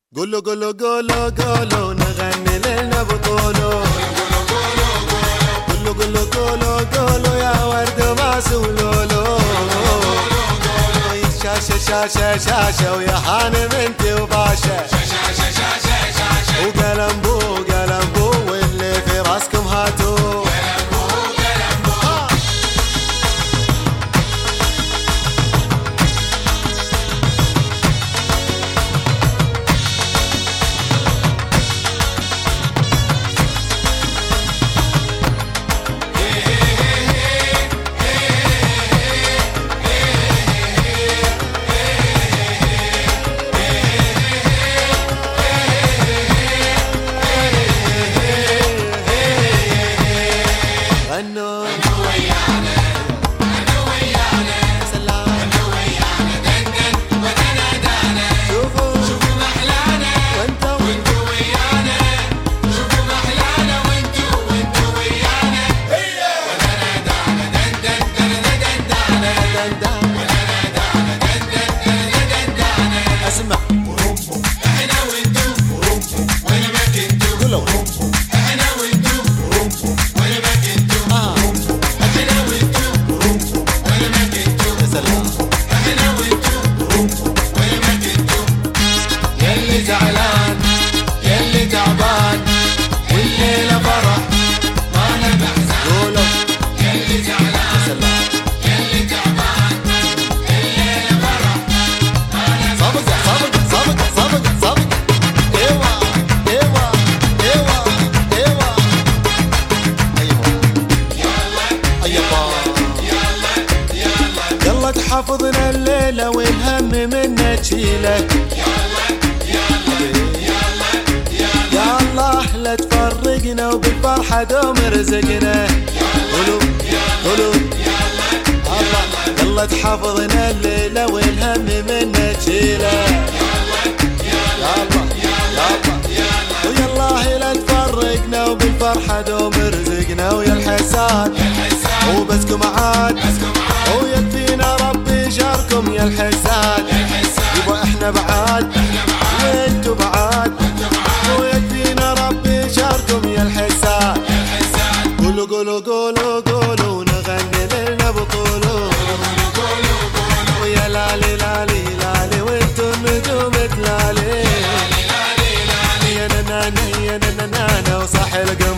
قولوا قولوا قولوا قولوا نغني لنا بطولو. قولوا قولوا قولوا قولوا يا ورد وماس ولولو. شاشة شاشة شاشة ويا حانم انتي وباشا. وقلمبو قلمبو واللي في راسكم هاتو. زعلان يلي تعبان والليلة فرح ما نبع زعل. يلي زعلان يلي تعبان الليلة فرح ما نبع زعل. صبق ايوه ايوه ايوه ايوه يلا تحافظنا الليلة والهم منا تشيله. لا تفرقنا وبالفرحة دوم رزقنا. قولوا قولوا يلا تحافظنا الليلة والهم منا تشيله. ويلا لا تفرقنا وبالفرحة دوم رزقنا. ويا الحساد وبسكم عاد ويكفينا ربي شاركم يا الحساد. يبا احنا بعاد وانتو بعاد ويكفينا ربي شاركم يا الحساد. قولوا قولوا قولوا قولوا نغني لنا بطولو. ويا لالي لالي لالي وانتو النجوم تلالي. يا نانا يا نانا وصاح القلب